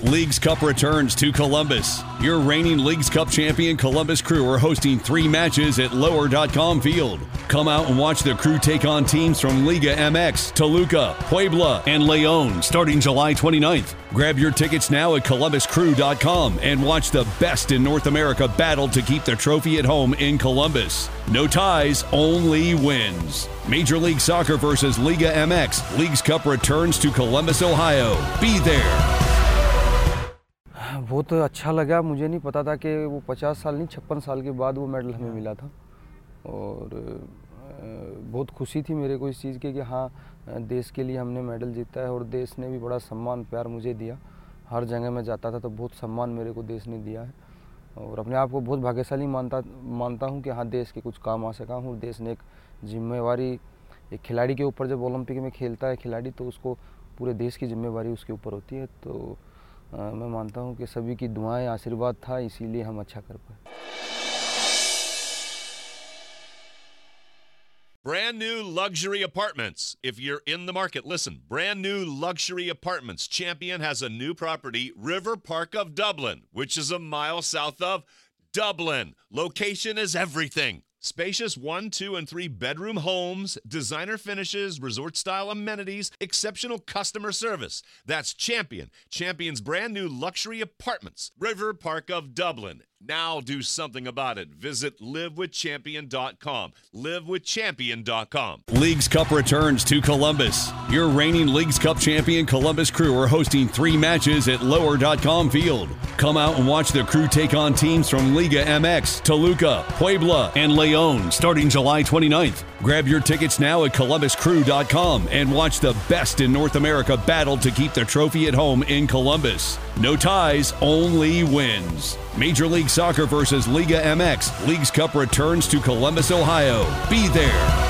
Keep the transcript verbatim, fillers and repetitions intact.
Leagues Cup returns to Columbus. Your reigning Leagues Cup champion Columbus Crew are hosting three matches at lower dot com Field. Come out and watch the Crew take on teams from Liga M X, Toluca, Puebla, and León starting July twenty-ninth. Grab your tickets now at columbus crew dot com and watch the best in North America battle to keep the trophy at home in Columbus. No ties, only wins. Major League Soccer versus Liga M X. Leagues Cup returns to Columbus, Ohio. Be there. बहुत अच्छा लगा. मुझे नहीं पता था कि वो पचास साल नहीं छप्पन साल के बाद वो मेडल हमें मिला था और बहुत खुशी थी मेरे को इस चीज़ की कि हाँ देश के लिए हमने मेडल जीता है और देश ने भी बड़ा सम्मान प्यार मुझे दिया. हर जगह मैं जाता था तो बहुत सम्मान मेरे को देश ने दिया है और अपने आप को बहुत भाग्यशाली मानता मानता हूँ कि हाँ देश के कुछ काम आ सका हूँ. देश ने एक जिम्मेवारी एक खिलाड़ी के ऊपर जब ओलंपिक में खेलता है खिलाड़ी तो उसको पूरे देश की जिम्मेवारी उसके ऊपर होती है. तो आ, मैं मानता हूं कि सभी की दुआएं आशीर्वाद था इसीलिए हम अच्छा कर पाए. Brand new luxury apartments. If you're in the market, listen. Brand new luxury apartments. Champion has a new property, River Park of Dublin, which is a mile south of Dublin. Location is everything. Spacious one, two, and three bedroom homes, designer finishes, resort-style amenities, exceptional customer service. That's Champion. Champion's brand new luxury apartments. River Park of Dublin. Now do something about it. Visit live with champion dot com. live with champion dot com. Leagues Cup returns to Columbus. Your reigning Leagues Cup champion Columbus Crew are hosting three matches at lower dot com Field. Come out and watch the Crew take on teams from Liga M X, Toluca, Puebla, and León starting July twenty-ninth. Grab your tickets now at columbus crew dot com and watch the best in North America battle to keep the trophy at home in Columbus. No ties, only wins. Major League Soccer versus Liga M X. Leagues Cup returns to Columbus, Ohio. Be there.